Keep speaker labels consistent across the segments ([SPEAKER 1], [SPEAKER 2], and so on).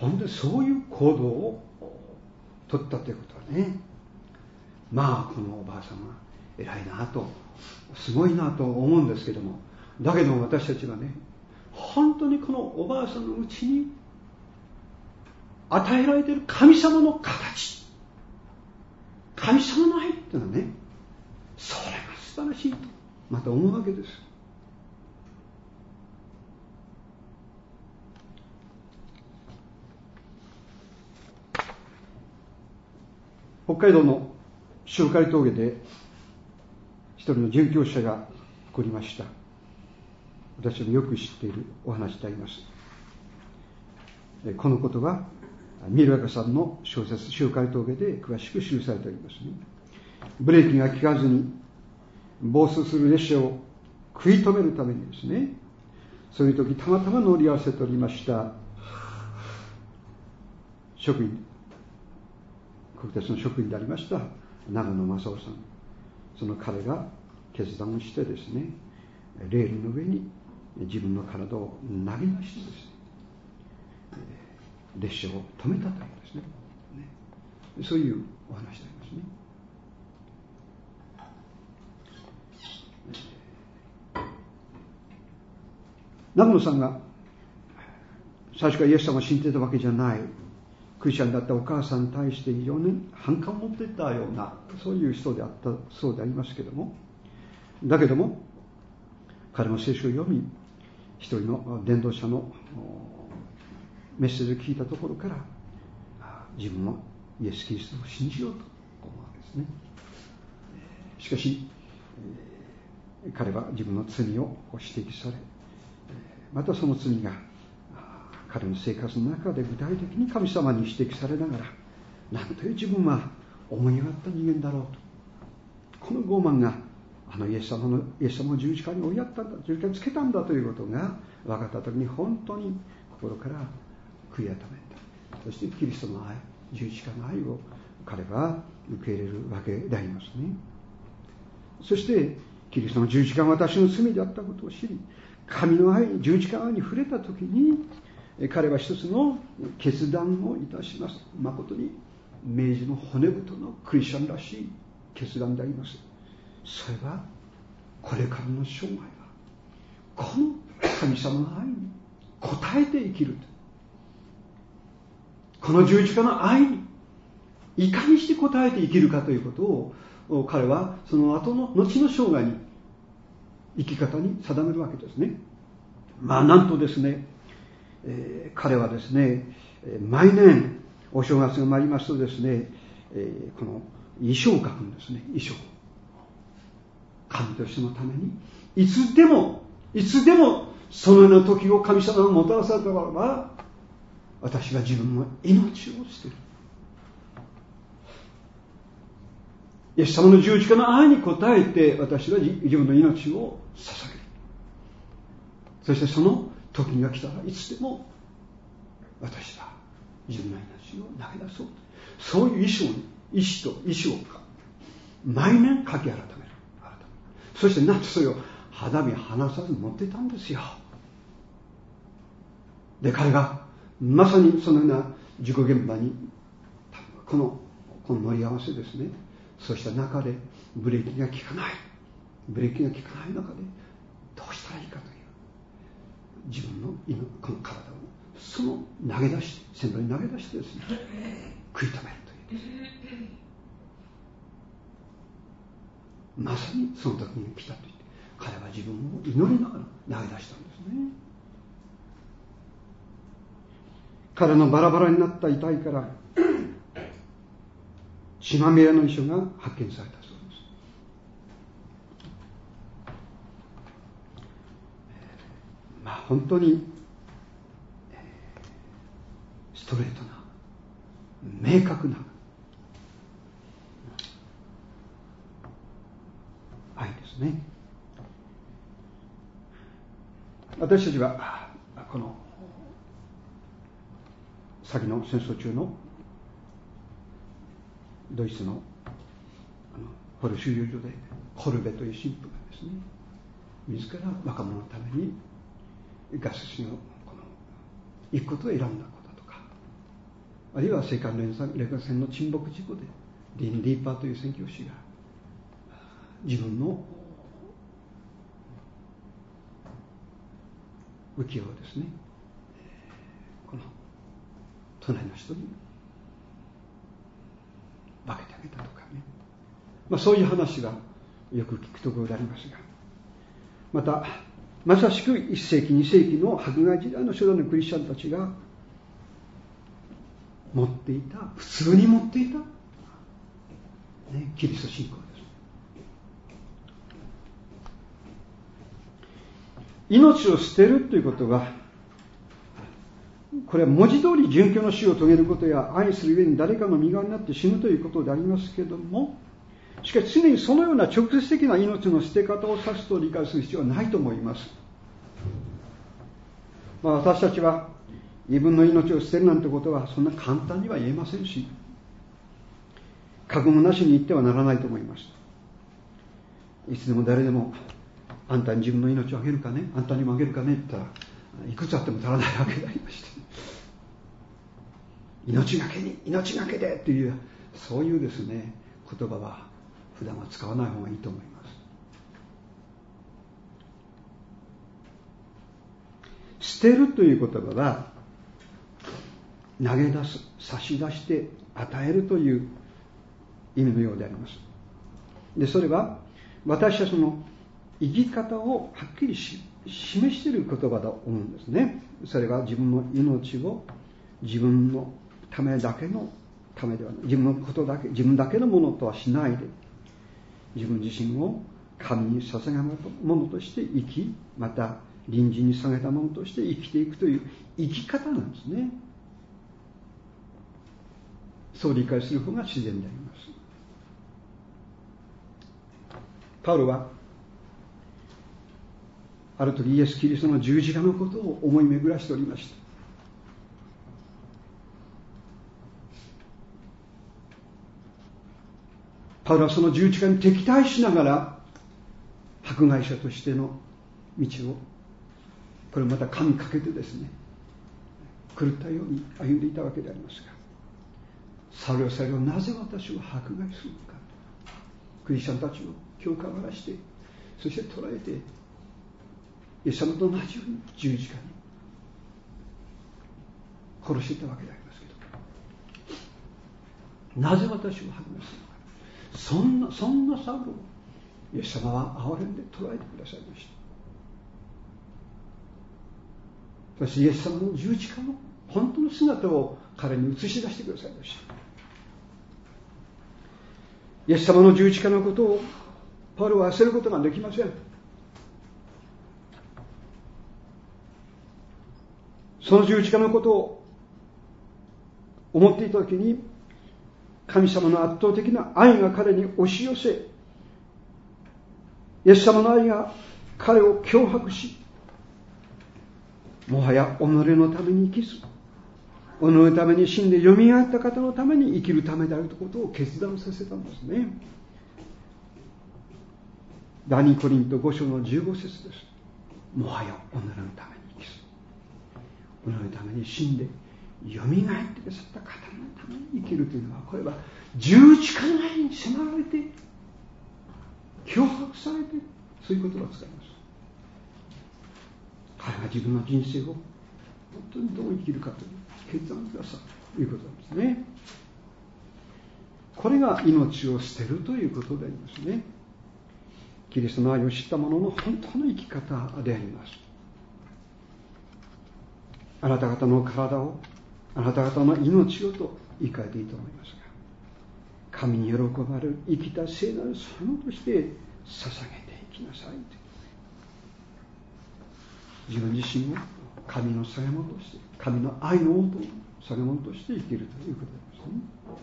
[SPEAKER 1] 本当にそういう行動を取ったということはね、まあこのおばあさんは偉いなと、すごいなと思うんですけども、だけども私たちはね、本当にこのおばあさんのうちに与えられている神様の形、神様の愛っていうのはね、それが素晴らしいとまた思うわけです。北海道の周海峠で一人の殉教者が起こりました。私もよく知っているお話であります。このことはミルアカさんの小説周海峠で詳しく記されておりますね。ブレーキが効かずに暴走する列車を食い止めるためにですね、そういう時たまたま乗り合わせておりました職員、国鉄の職員でありました長野正夫さん、その彼が決断をしてですね、レールの上に自分の体を投げ出してですね、列車を止めたというんですね。そういうお話でありますね。長野さんが最初からイエス様を信じていたわけじゃないクリスチャンだったお母さんに対して非常に反感を持っていたような、そういう人であったそうでありますけども、だけども彼も聖書を読み、一人の伝道者のメッセージを聞いたところから、自分はイエス・キリストを信じようと思うわけですね。しかし彼は自分の罪を指摘され、またその罪が彼の生活の中で具体的に神様に指摘されながら、なんという自分は思い上がった人間だろうと、この傲慢がイエス様を十字架に追いやったんだ、十字架につけたんだということが分かったときに、本当に心から悔い改めた。そしてキリストの愛、十字架の愛を彼は受け入れるわけでありますね。そしてキリストの十字架が私の罪であったことを知り、神の愛、十字架の愛に触れたときに、彼は一つの決断をいたします。誠に明治の骨太のクリスチャンらしい決断であります。それはこれからの生涯はこの神様の愛に応えて生きる、この十字架の愛にいかにして応えて生きるかということを彼はその後の後の生涯に生き方に定めるわけですね。なんとですね、彼はですね、毎年お正月が参りますとですね、この遺書を書くんですね。遺書、神としてのためにいつでもそのような時を神様がもたらされたならば、私は自分の命を捨てる、イエス様の十字架の愛に応えて私は自分の命を捧げる。そしてその時が来たらいつでも私は自分の命を投げ出そう、そういう意志を毎年書き改める。そしてなんとそれを肌身離さず持っていたんですよ。で、彼がまさにそのような事故現場にこの乗り合わせですね、そうした中でブレーキが効かない中でどうしたらいいかという、自分のこの体をその投げ出して、線路に投げ出してですね、食い止めるという、まさにその時に来たと言って、彼は自分を祈りながら投げ出したんですね。彼のバラバラになった遺体から血まみれの遺書が発見されたそうです。本当にストレートな明確な愛ですね。私たちはこの先の戦争中のドイツの捕虜収容所でコルベという神父がですね、自ら若者のためにガス室の行くことを選んだこととか、 あるいは青函連絡船の沈没事故でディーン・ディーパーという宣教師が自分の浮き輪をですね、この隣の人に分けてあげたとかね、そういう話がよく聞くところでありますが、またまさしく1世紀2世紀の迫害時代の初代のクリスチャンたちが持っていた、普通に持っていた、キリスト信仰です。命を捨てるということは、これは文字通り殉教の死を遂げることや、愛する上に誰かの身代わりになって死ぬということでありますけれども、しかし常にそのような直接的な命の捨て方を指すと理解する必要はないと思います。私たちは自分の命を捨てるなんてことはそんな簡単には言えませんし、覚悟なしに言ってはならないと思います。いつでも誰でも、あんたに自分の命をあげるかね、あんたにもあげるかねって言ったらいくつあっても足らないわけでありまして、命がけに命がけでという、そういうですね言葉は普段は使わない方がいいと思います。捨てるという言葉は投げ出す、差し出して与えるという意味のようであります。で、それは私たちの生き方をはっきり示している言葉だと思うんですね。それは自分の命を自分のためだけのためではない、自分のことだけ、自分だけのものとはしないで、自分自身を神に捧げたものとして生き、また隣人に捧げたものとして生きていくという生き方なんですね。そう理解する方が自然であります。パウロはある時イエス・キリストの十字架のことを思い巡らしておりました。パウロはその十字架に敵対しながら迫害者としての道を、これまた神かけてですね、狂ったように歩んでいたわけでありますが、サウロサウロ、なぜ私を迫害するのか、クリスチャンたちを教会を荒らして、そして捕らえて、イエス様と同じように十字架に殺していたわけでありますけど、なぜ私を迫害するのか、そんなサウロをイエス様は憐れんで捕らえてくださいました。そしてイエス様の十字架の本当の姿を彼に映し出してくださいました。イエス様の十字架のことをパウロは忘れることができません。その十字架のことを思っていたときに、神様の圧倒的な愛が彼に押し寄せ、イエス様の愛が彼を脅迫し、もはや己のために生きず、己のために死んでよみがえった方のために生きるためであるということを決断させたんですね。第2コリント5章の15節です。もはや己のために生きず、己のために死んでよみがえってくださった方のために生きるというのは、これは十字架の愛に迫られて、脅迫されて、そういう言葉を使います。彼が自分の人生を本当にどう生きるかという決断くださいということなんですね。これが命を捨てるということでありますね。キリストの愛を知った者の本当の生き方であります。あなた方の体を、あなた方の命をと言い換えていいと思いますが、神に喜ばれる生きた聖なるそのとして捧げていきなさいと。自分自身を神の捧げ物として、神の愛の応答の捧げ物として生きるということですね。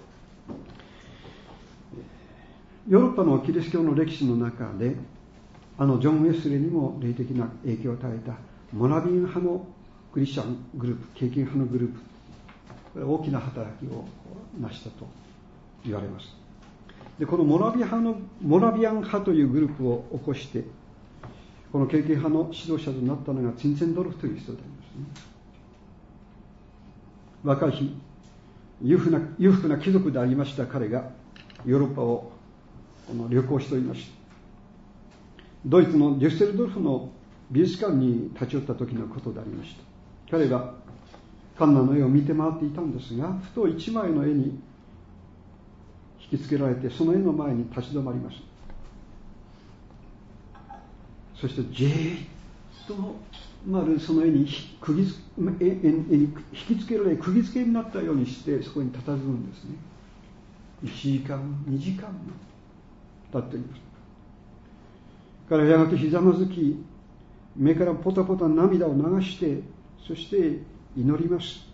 [SPEAKER 1] ヨーロッパのキリスト教の歴史の中で、ジョン・ウェスレーにも霊的な影響を与えたモラビアン派のクリスチャングループ、経験派のグループ、これは大きな働きを成したと言われます。で、このモラビアン派というグループを起こして、この経験派の指導者となったのがツィンツェンドルフという人でありますね。若い日、 裕福な貴族でありました彼がヨーロッパを旅行しておりました。ドイツのデュッセルドルフの美術館に立ち寄った時のことでありました。彼がカンナの絵を見て回っていたんですが、ふと一枚の絵に引きつけられて、その絵の前に立ち止まりました。そしてじーっとその絵に引きつけられ、釘付けになったようにしてそこに佇むんですね。1時間2時間経っています。彼はやがてひざまずき、目からポタポタ涙を流して、そして祈ります。